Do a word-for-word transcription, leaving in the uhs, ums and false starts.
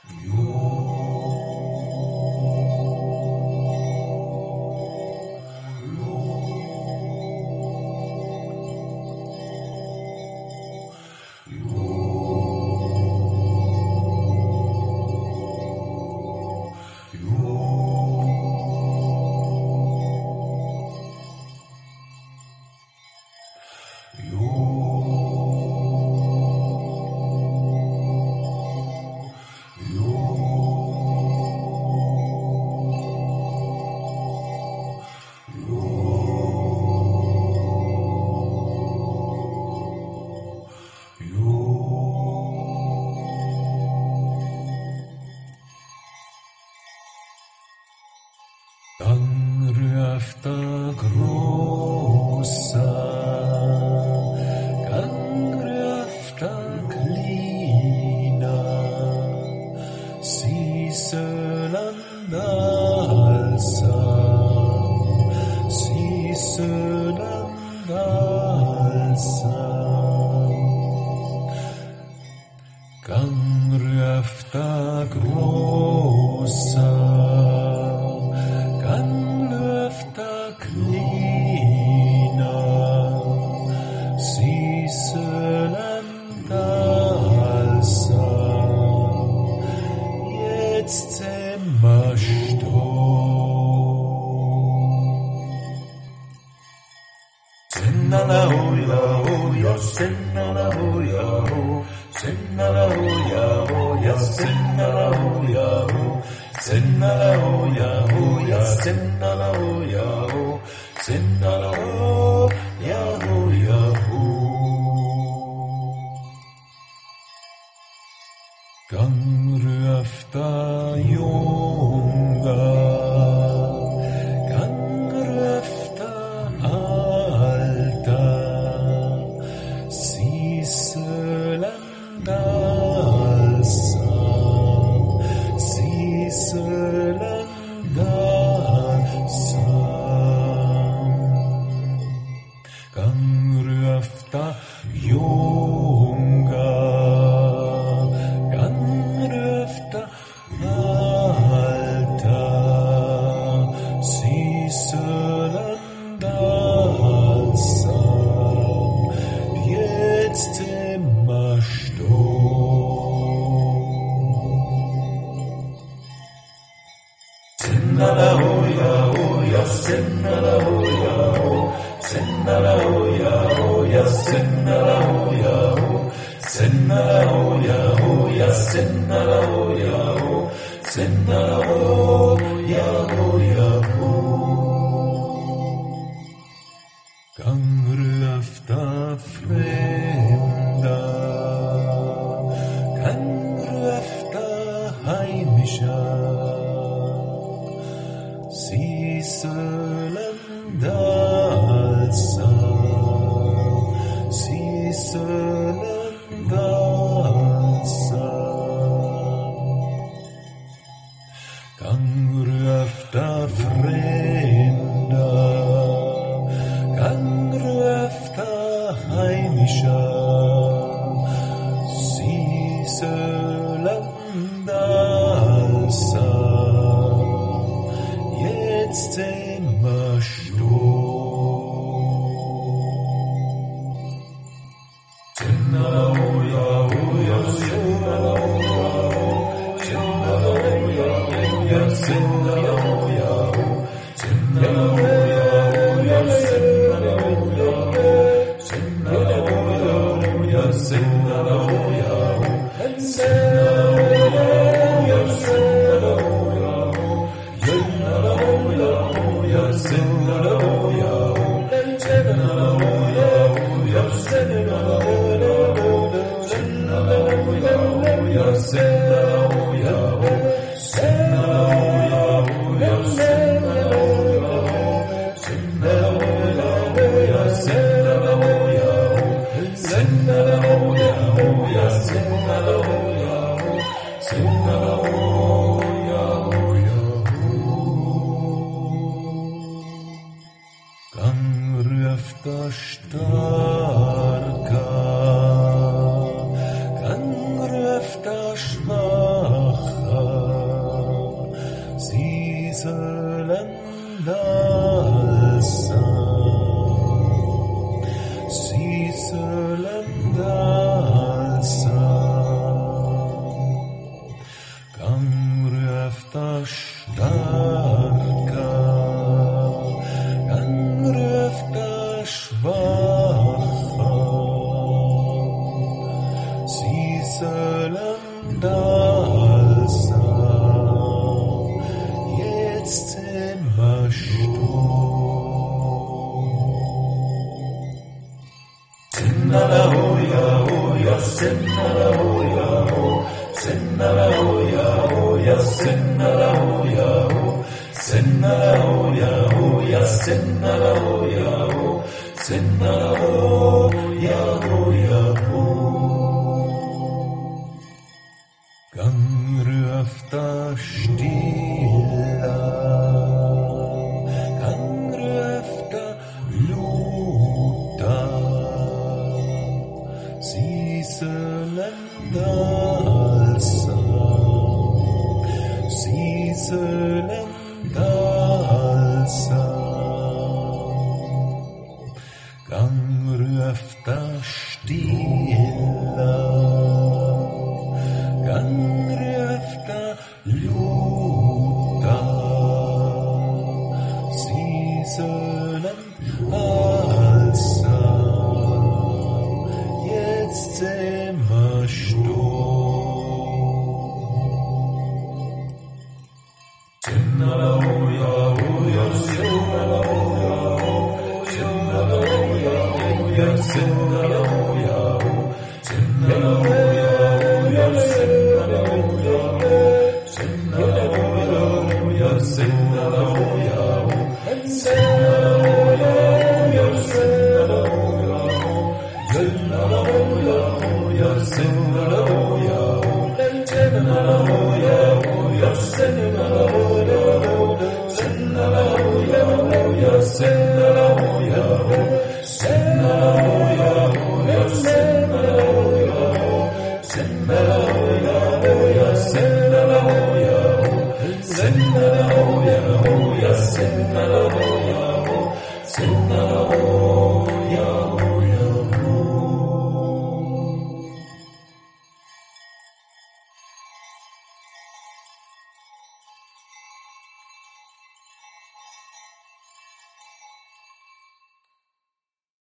Kan röfta schwach dalsa, si sölen dalsa, gangröfta starka, gangröfta schwacha, si sölen dalsa, jetzt immer Sturm. Sinnala ho ya ho ya, sinnala ho ya ho, sinnala ho ya ho ya, sinnala ho ya ho, sinnala ho ya ho ya, sinnala ho ya ho, sinnala ho ya ho ya ho. Gangröfta stilla, gangröfta luta, si sölen dalsa, si sölen dalsa, gangröfta stilla, gangröfta luta, si sölen dalsa, jetzt immer Sturm. Sinnala ho ya ho ya, sinnala ho ya ho, sinnala ho ya ho ya, sinnala ho ya ho, sinnala ho ya ho ya, sinnala ho ya ho, sinnala ho ya ho ya, sinnala ho ya ho, sinnala ho ya ho ya, sinnala ho ya ho, sinnala ho ya ho ya, sinnala ho ya ho, sinnala ho ya ho ya, sinnala ho ya ho, sinnala ho ya ho ya, sinnala